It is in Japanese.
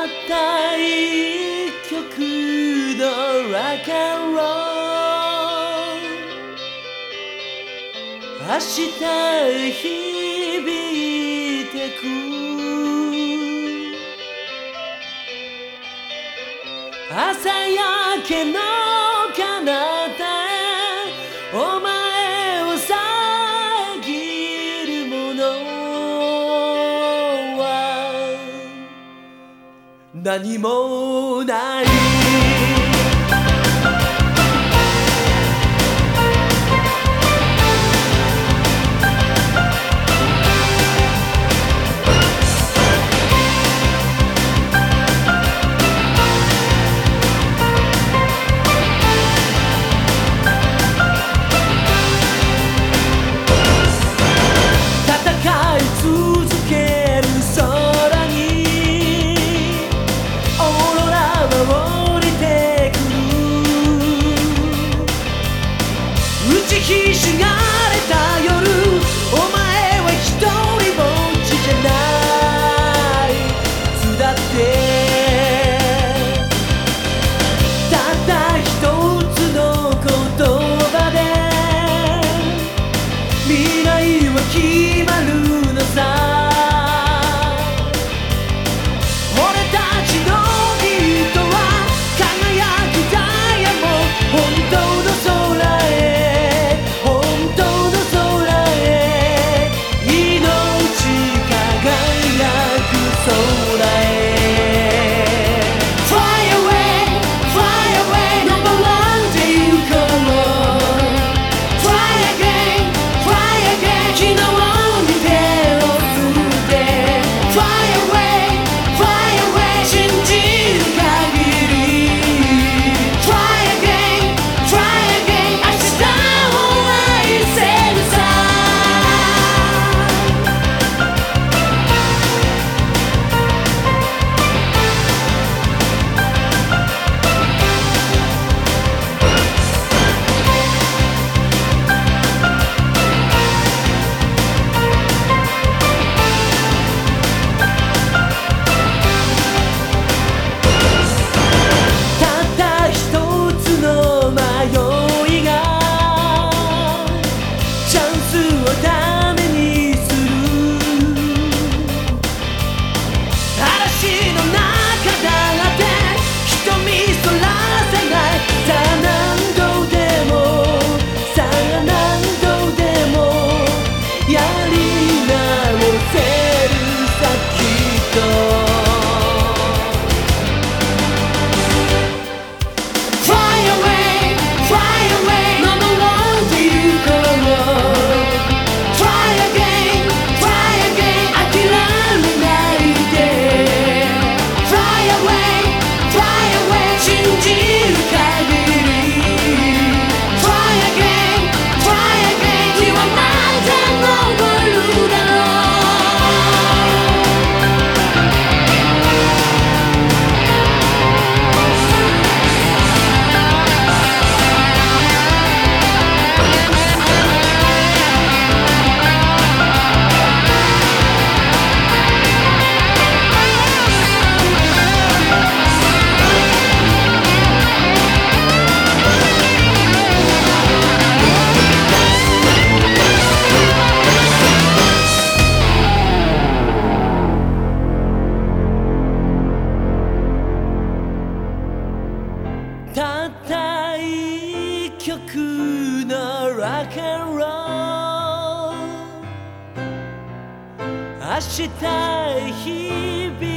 った一曲のラックンロール、明日響いてく。朝焼けの彼方へお前を遮るものは何もない。ひしがれた夜、お前は一人ぼっちじゃない。いつだってたった一つの言葉で未来は決まるのさ。俺たちのビートは輝くダイヤモンド、本当の空へたった一曲のラックンロール、明日響